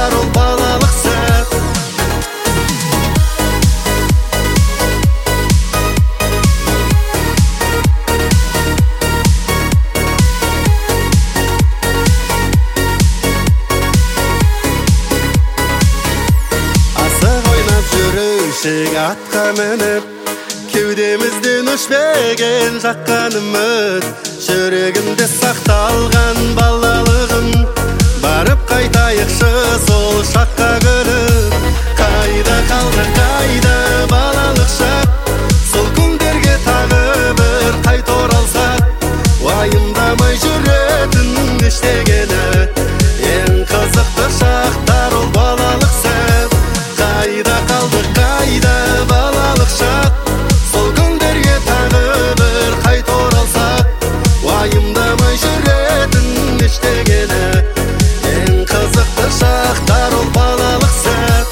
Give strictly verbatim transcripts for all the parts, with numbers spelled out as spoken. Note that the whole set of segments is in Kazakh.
шақтар, ол балалық сәт. Жүруші атқа мініп, кеудемізден өшпеген жаққан үміт, жүрегімде сақталған балалығым. Барып қайтайықшы сол шаққа гүлім. Қайда қалды, қайда балалық шақ, сол күндерге тағы бір қайта оралсақ, уайымдамай жүретін ештеңені. Ең қызықты шақтар, ол балалық сәт. Қайда қалды, қайда балалық шақ, сол күндерге тағы бір қайта оралсақ, уайымдамай жүретін ештеңені. Ең қызықты шақтар, ол балалық сәт.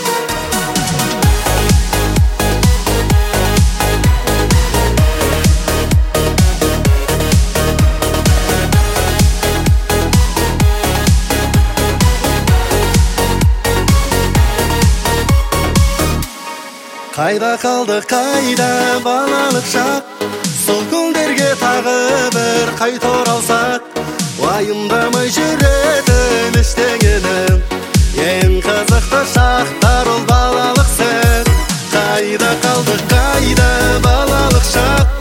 Қайда қалды, қайда балалық шақ, сол күндерге тағы бір қайта оралсақ, уайымдамай жүретін ештеңені. Ең қызықты шақтар, ол балалық сәт. Қайда қалды, қайда балалық шақ,